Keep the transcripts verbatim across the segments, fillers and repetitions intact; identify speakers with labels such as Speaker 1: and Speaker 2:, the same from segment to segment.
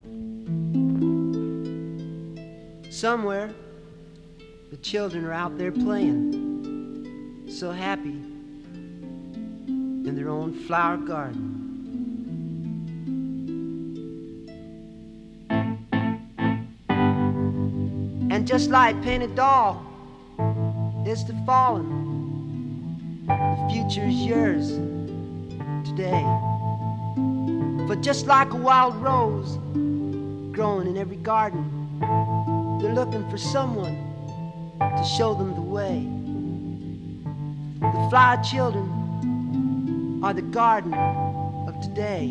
Speaker 1: Somewhere, the children are out there playing, so happy in their own flower garden. And just like Painted Doll is to fallen, the future is yours today. For just like a wild rose growing in every garden, they're looking for someone to show them the way. The flower children are the garden of today.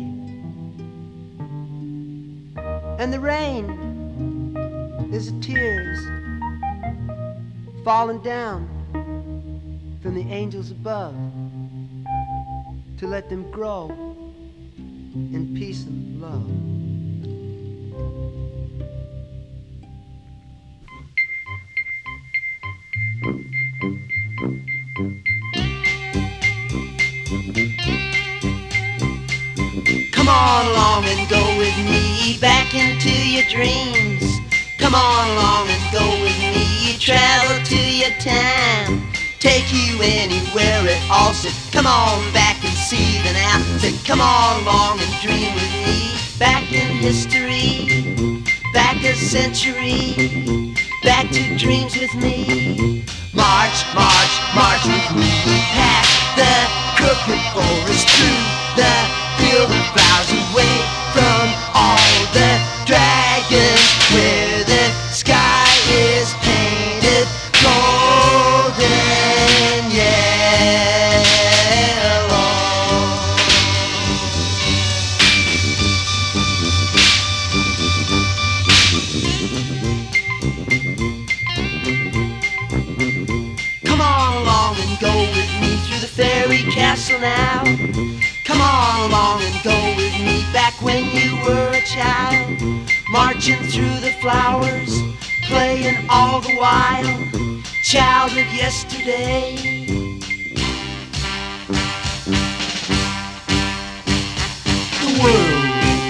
Speaker 1: And the rain is the tears falling down from the angels above to let them grow in peace and love. Come on along and go with me back into your dreams. Come on along and go with me, travel to your time. Take you anywhere at all. Said, come on back and see the now. Said, come on along and dream with me. Back in history, back a century, back to dreams with me. March, march, march with me past the crooked forest, through the field of flowers, away from all the dragons, where the sky is painted golden yellow. Come on along and go with me through the fairy castle now. Come on along and go with me back when you were a child, marching through the flowers, playing all the while, child of yesterday. The world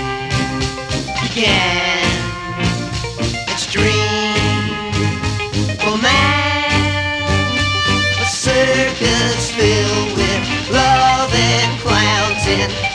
Speaker 1: began its dream for man, a circus filled with love and clowns and